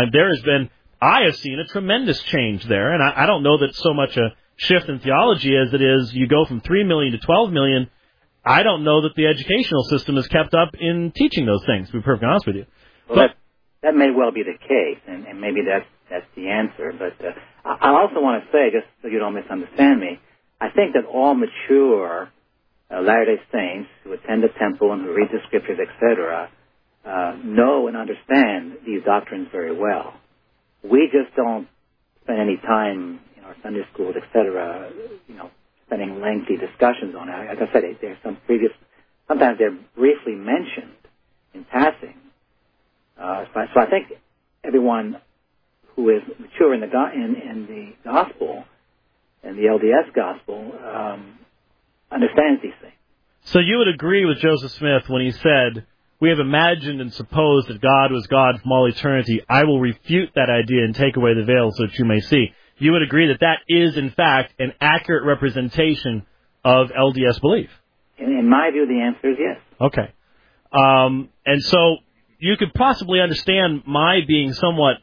I have seen a tremendous change there, and I don't know that so much a shift in theology as it is you go from 3 million to 12 million. I don't know that the educational system is kept up in teaching those things, to be perfectly honest with you. Well, that may well be the case, and maybe that's the answer. But I also want to say, just so you don't misunderstand me, I think that all mature Latter-day Saints who attend the temple and who read the scriptures, etc., know and understand these doctrines very well. We just don't spend any time in our Sunday schools, etc., spending lengthy discussions on it. Like I said, there's sometimes they're briefly mentioned in passing. So I think everyone who is mature in the gospel, and the LDS gospel, understands these things. So you would agree with Joseph Smith when he said, "We have imagined and supposed that God was God from all eternity. I will refute that idea and take away the veil so that you may see." You would agree that that is, in fact, an accurate representation of LDS belief? In my view, the answer is yes. Okay. And so you could possibly understand my being somewhat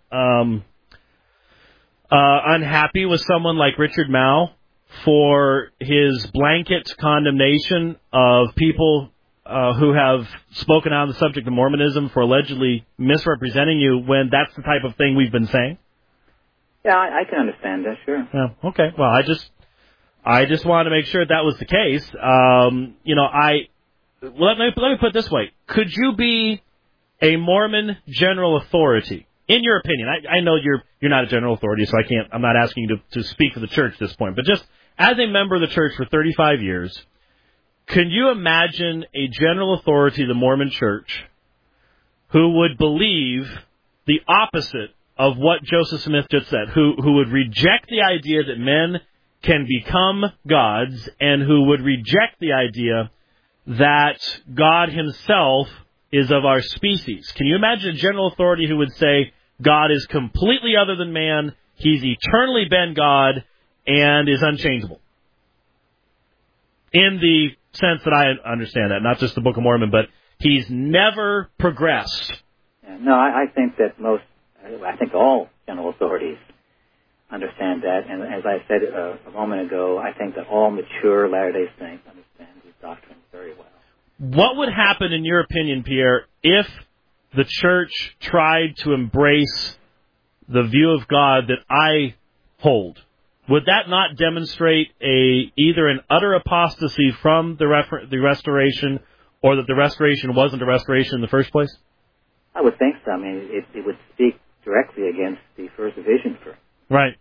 unhappy with someone like Richard Mouw for his blanket condemnation of people who have spoken out on the subject of Mormonism for allegedly misrepresenting you when that's the type of thing we've been saying? Yeah, I can understand that, sure. Yeah, okay. Well, I just wanted to make sure that was the case. Let me put it this way. Could you be a Mormon general authority, in your opinion? I know you're not a general authority, so I'm not asking you to speak for the church at this point, but just as a member of the church for 35 years, can you imagine a general authority of the Mormon church who would believe the opposite of what Joseph Smith just said, who would reject the idea that men can become gods, and who would reject the idea that God himself is of our species? Can you imagine a general authority who would say God is completely other than man, he's eternally been God, and is unchangeable? In the sense that I understand that, not just the Book of Mormon, but he's never progressed. No, I think that all general authorities understand that, and as I said a moment ago, I think that all mature Latter-day Saints understand these doctrines very well. What would happen, in your opinion, Pierre, if the church tried to embrace the view of God that I hold? Would that not demonstrate either an utter apostasy from the restoration, or that the restoration wasn't a restoration in the first place? I would think so. I mean, it would speak directly against the First Division. Right.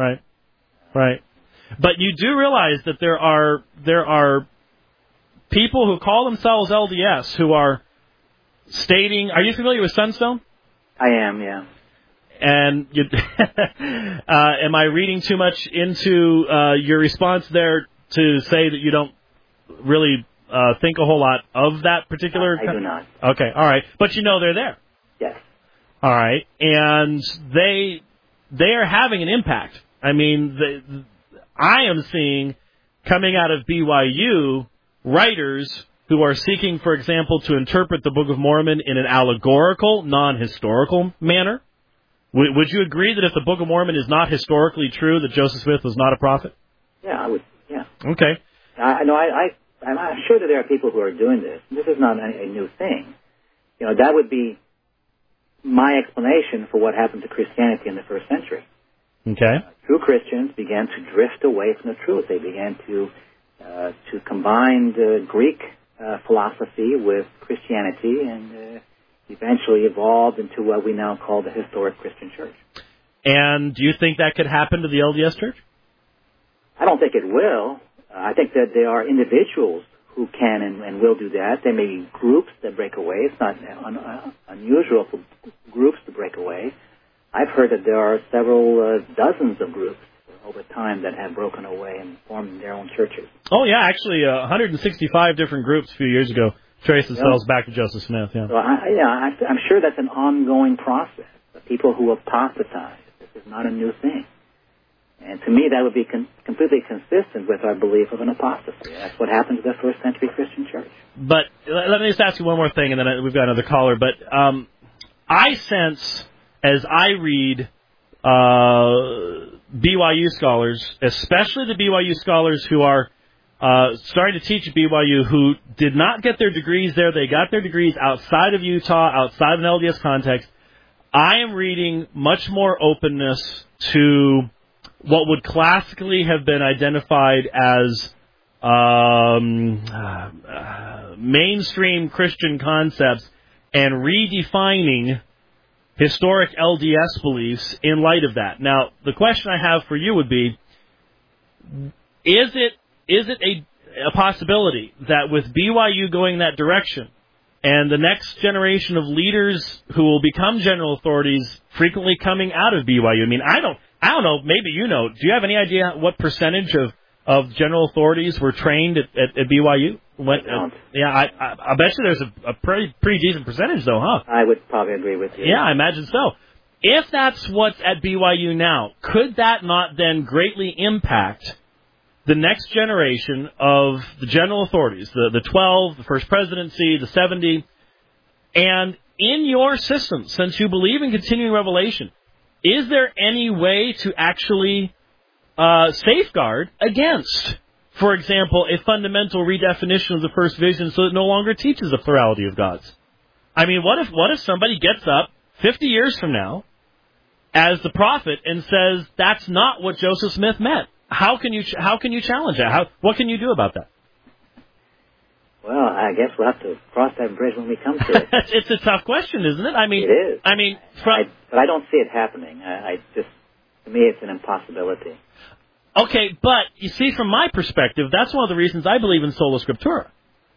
But you do realize that there are people who call themselves LDS who are stating. Are you familiar with Sunstone? I am, yeah. And am I reading too much into your response there to say that you don't really think a whole lot of that particular? I do not. Okay, all right. But you know they're there. Yes. All right. And they are having an impact. I mean, I am seeing coming out of BYU writers who are seeking, for example, to interpret the Book of Mormon in an allegorical, non-historical manner. Would you agree that if the Book of Mormon is not historically true, that Joseph Smith was not a prophet? Yeah, I would. Yeah. Okay. I'm sure that there are people who are doing this. This is not a new thing. That would be my explanation for what happened to Christianity in the first century. Okay. True Christians began to drift away from the truth. They began to combine the Greek philosophy with Christianity, and eventually evolved into what we now call the historic Christian church. And do you think that could happen to the LDS church? I don't think it will. I think that there are individuals who can and will do that. There may be groups that break away. It's not unusual for groups to break away. I've heard that there are several dozens of groups over time that have broken away and formed their own churches. Oh, yeah, actually 165 different groups a few years ago trace themselves back to Joseph Smith. Yeah. So I'm sure that's an ongoing process. The people who apostatize, this is not a new thing. And to me, that would be completely consistent with our belief of an apostasy. That's what happened to the first century Christian church. But let me just ask you one more thing, and then we've got another caller. But I sense, as I read BYU scholars, especially the BYU scholars who are starting to teach at BYU, who did not get their degrees there. They got their degrees outside of Utah, outside of an LDS context. I am reading much more openness to what would classically have been identified as mainstream Christian concepts, and redefining historic LDS beliefs in light of that. Now, the question I have for you would be, is it a possibility that with BYU going that direction, and the next generation of leaders who will become general authorities frequently coming out of BYU. I mean, I don't know, maybe you know. Do you have any idea what percentage of general authorities were trained at BYU? I bet you there's a pretty decent percentage, though, huh? I would probably agree with you. Yeah, I imagine so. If that's what's at BYU now, could that not then greatly impact the next generation of the general authorities, the 12, the First Presidency, the 70, and in your system, since you believe in continuing revelation, is there any way to actually safeguard against, for example, a fundamental redefinition of the first vision so it no longer teaches a plurality of gods? I mean, what if somebody gets up 50 years from now as the prophet and says that's not what Joseph Smith meant? How can you challenge that? What can you do about that? Well, I guess we'll have to cross that bridge when we come to it. It's a tough question, isn't it? I mean, it is. I mean, but I don't see it happening. To me, it's an impossibility. Okay, but you see, from my perspective, that's one of the reasons I believe in sola scriptura.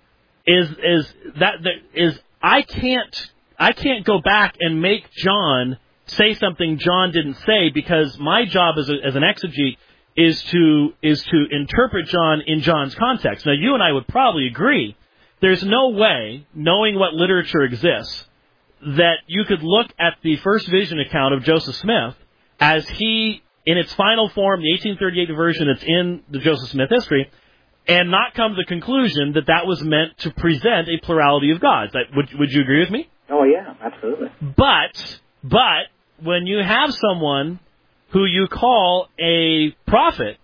I can't go back and make John say something John didn't say, because my job as an exegete is to interpret John in John's context. Now, you and I would probably agree there's no way, knowing what literature exists, that you could look at the first vision account of Joseph Smith as he, in its final form, the 1838 version that's in the Joseph Smith history, and not come to the conclusion that that was meant to present a plurality of gods. Would you agree with me? Oh, yeah, absolutely. But when you have someone who you call a prophet,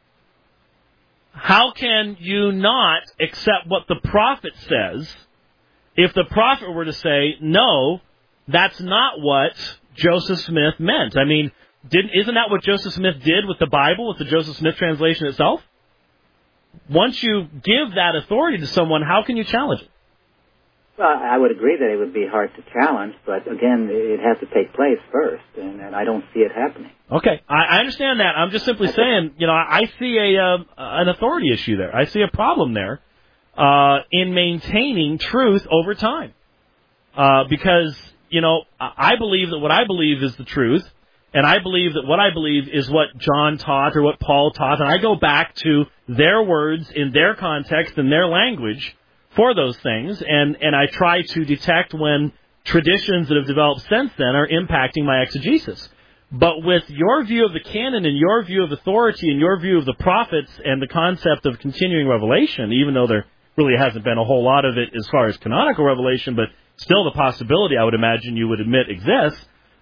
how can you not accept what the prophet says if the prophet were to say, no, that's not what Joseph Smith meant? I mean, isn't that what Joseph Smith did with the Bible, with the Joseph Smith translation itself? Once you give that authority to someone, how can you challenge it? Well, I would agree that it would be hard to challenge, but again, it has to take place first, and I don't see it happening. Okay, I understand that. I'm just simply saying, I see an authority issue there. I see a problem there in maintaining truth over time, because I believe that what I believe is the truth, and I believe that what I believe is what John taught or what Paul taught, and I go back to their words in their context and their language for those things, and I try to detect when traditions that have developed since then are impacting my exegesis. But with your view of the canon and your view of authority and your view of the prophets and the concept of continuing revelation, even though there really hasn't been a whole lot of it as far as canonical revelation, but still the possibility, I would imagine you would admit, exists,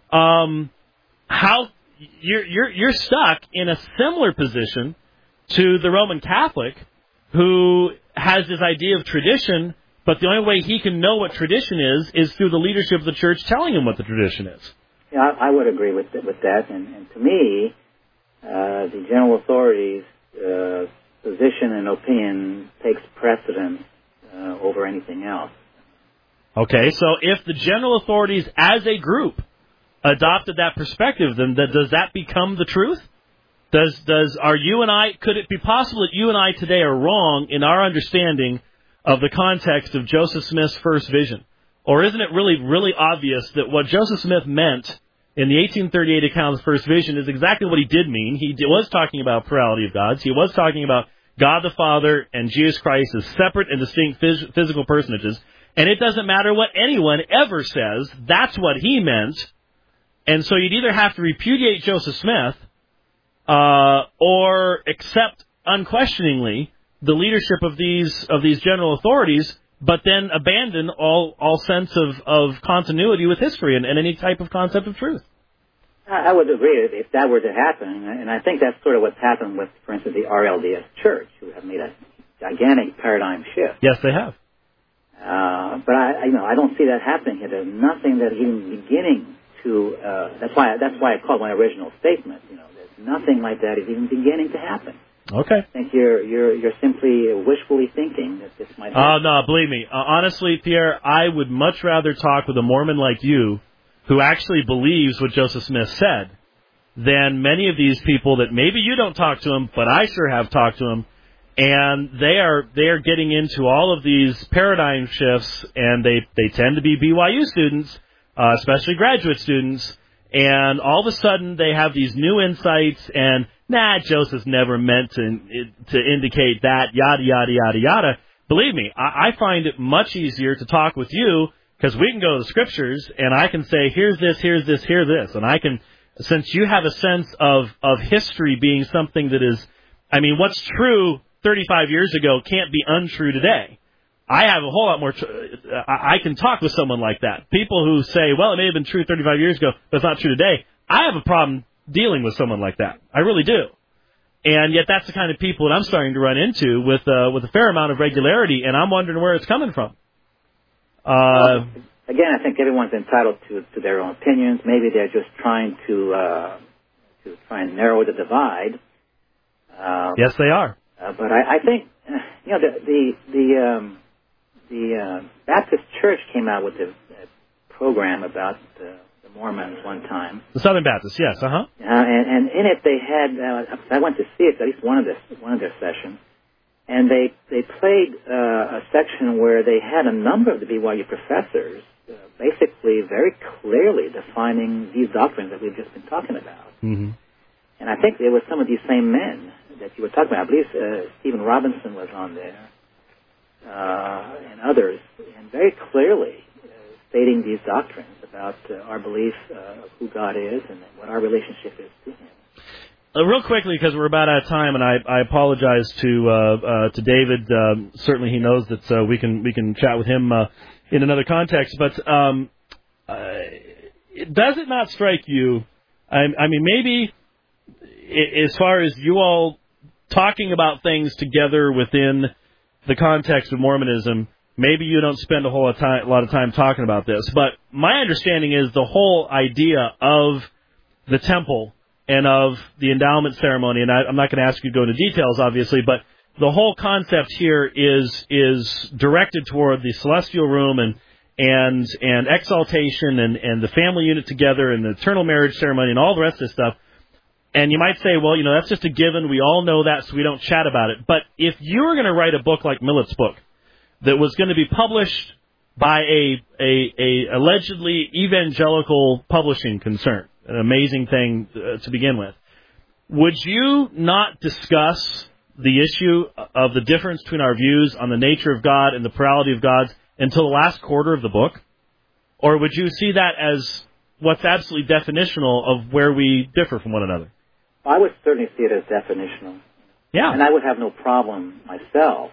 how you're stuck in a similar position to the Roman Catholic, who has this idea of tradition, but the only way he can know what tradition is through the leadership of the church telling him what the tradition is. Yeah, I would agree with that. And to me, the general authorities' position and opinion takes precedence over anything else. Okay, so if the general authorities as a group adopted that perspective, then does that become the truth? Could it be possible that you and I today are wrong in our understanding of the context of Joseph Smith's first vision? Or isn't it really, really obvious that what Joseph Smith meant in the 1838 account of the first vision is exactly what he did mean? He was talking about plurality of gods. He was talking about God the Father and Jesus Christ as separate and distinct physical personages. And it doesn't matter what anyone ever says, that's what he meant. And so you'd either have to repudiate Joseph Smith or accept unquestioningly the leadership of these general authorities, but then abandon all sense of continuity with history and any type of concept of truth. I would agree if that were to happen, and I think that's sort of what's happened with, for instance, the RLDS Church, who have made a gigantic paradigm shift. Yes, they have. But I don't see that happening here. There's nothing that even beginning to. That's why I called my original statement. There's nothing like that is even beginning to happen. Okay. I think you're simply wishfully thinking that this might happen. Oh, no, believe me. Honestly, Pierre, I would much rather talk with a Mormon like you who actually believes what Joseph Smith said than many of these people that maybe you don't talk to him, but I sure have talked to him, And they are getting into all of these paradigm shifts, and they tend to be BYU students, especially graduate students. And all of a sudden, they have these new insights, and Joseph's never meant to indicate that, yada, yada, yada, yada. Believe me, I find it much easier to talk with you, because we can go to the Scriptures, and I can say, here's this, here's this, here's this. And I can, since you have a sense of history being something that is, I mean, what's true 35 years ago can't be untrue today. I have a whole lot more. I can talk with someone like that. People who say, well, it may have been true 35 years ago, but it's not true today. I have a problem dealing with someone like that. I really do. And yet that's the kind of people that I'm starting to run into with a fair amount of regularity, and I'm wondering where it's coming from. Again, I think everyone's entitled to their own opinions. Maybe they're just trying to try and narrow the divide. Yes, they are. But I think, the Baptist Church came out with a program about the Mormons one time. The Southern Baptists, yes, and in it they had, I went to see it, at least one of their sessions, and they played a section where they had a number of the BYU professors basically very clearly defining these doctrines that we've just been talking about. Mm-hmm. And I think it was some of these same men that you were talking about. I believe Stephen Robinson was on there, and others, and very clearly stating these doctrines about our belief of who God is and what our relationship is to Him. Real quickly, because we're about out of time, and I apologize to David. Certainly, he knows that we can chat with him in another context. But does it not strike you? I mean, maybe as far as you all talking about things together within the context of Mormonism, maybe you don't spend a lot of time talking about this. But my understanding is the whole idea of the temple and of the endowment ceremony, and I'm not going to ask you to go into details, obviously, but the whole concept here is directed toward the celestial room and exaltation and the family unit together and the eternal marriage ceremony and all the rest of this stuff. And you might say, well, that's just a given. We all know that, so we don't chat about it. But if you were going to write a book like Millett's book that was going to be published by a allegedly evangelical publishing concern, an amazing thing to begin with, would you not discuss the issue of the difference between our views on the nature of God and the plurality of gods until the last quarter of the book? Or would you see that as what's absolutely definitional of where we differ from one another? I would certainly see it as definitional. Yeah. And I would have no problem myself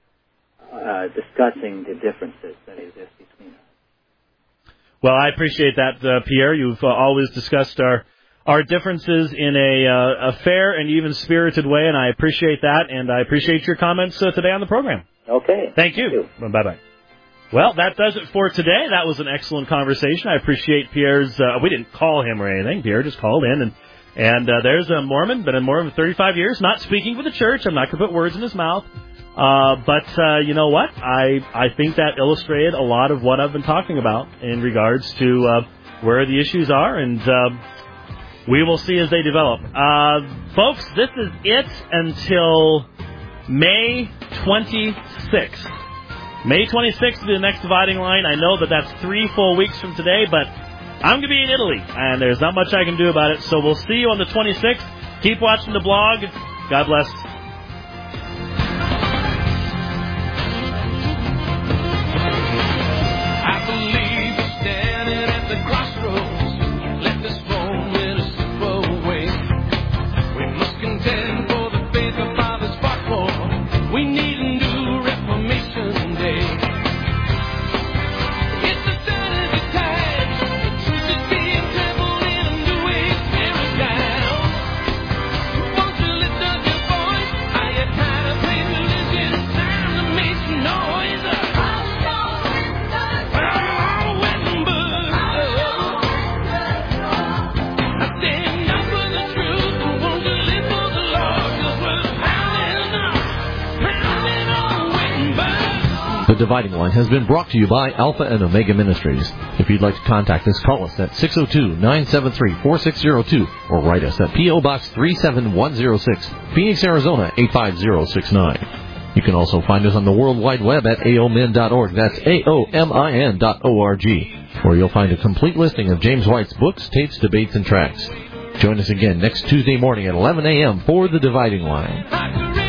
discussing the differences that exist between us. Well, I appreciate that, Pierre. You've always discussed our differences in a fair and even spirited way, and I appreciate that, and I appreciate your comments today on the program. Okay. Thank you. Bye-bye. Well, that does it for today. That was an excellent conversation. I appreciate Pierre's... we didn't call him or anything. Pierre just called in, and there's a Mormon, been a Mormon for 35 years, not speaking for the church. I'm not going to put words in his mouth. But you know what? I think that illustrated a lot of what I've been talking about in regards to where the issues are, and we will see as they develop. Folks, this is it until May 26th. May 26th will be the next dividing line. I know that that's 3 full weeks from today, but I'm going to be in Italy, and there's not much I can do about it. So we'll see you on the 26th. Keep watching the blog. God bless. The Dividing Line has been brought to you by Alpha and Omega Ministries. If you'd like to contact us, call us at 602-973-4602 or write us at P.O. Box 37106, Phoenix, Arizona 85069. You can also find us on the World Wide Web at aomin.org. That's aomin.org, where you'll find a complete listing of James White's books, tapes, debates, and tracts. Join us again next Tuesday morning at 11 a.m. for The Dividing Line.